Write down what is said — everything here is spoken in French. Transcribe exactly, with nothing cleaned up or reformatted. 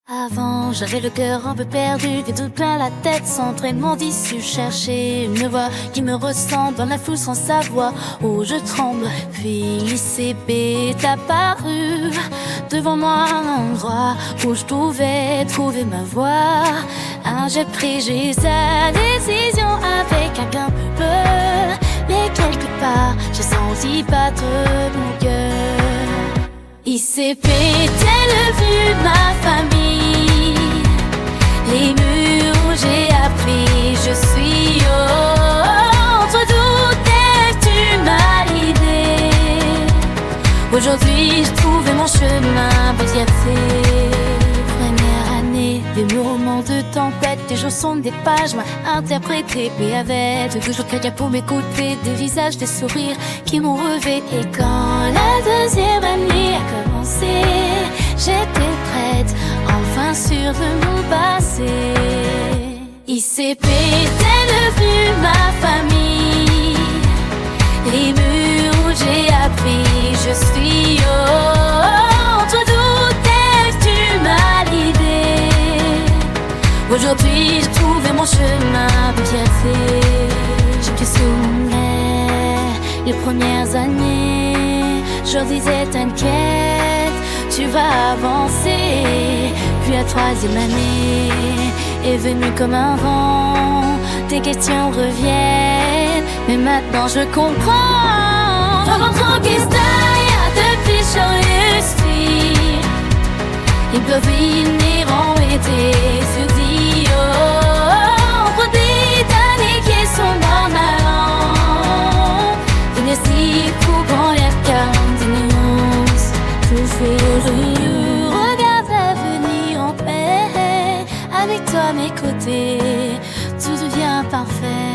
Avant, j'avais le cœur un peu perdu, des doutes plein la tête, centré de mon tissu, chercher une voix qui me ressemble dans la foule sans savoir où je tremble. Puis l'I C B est apparu devant moi, un endroit où je pouvais trouver ma voix. Un j'ai pris, j'ai sa décision avec un gain peu, mais quelque part j'ai senti battre mon cœur. I C P, tel vu ma famille, les murs où j'ai appris, je suis oh, entre doutes et tu m'as l'idée. Aujourd'hui j'ai trouvé mon chemin, pas fierté. Première année, des moments de tempête, des jours sombres, des pages m'a interprété, puis avec toujours quelqu'un pour m'écouter, des visages, des sourires qui m'ont revêtu. Et quand la deuxième année a commencé, j'étais prête, enfin sûre de mon passé. I C P, tel vu ma famille, les murs où j'ai appris, je suis oh, entre doutes et tu m'as l'idée. Aujourd'hui j'ai trouvé mon chemin, de fierté. Je me souviens, les premières années, je leur disais t'inquiète, tu vas avancer. Puis la troisième année est venue comme un vent, tes questions reviennent, mais maintenant je comprends. Dans notre historia depuis je suis, ils peuvent venir en été sur dit oh, entre des années qui sont en allant. Venez si pour grand l'air calme des nuances, tout fait joyeux. Regarde l'avenir en paix, avec toi à mes côtés, tout devient parfait.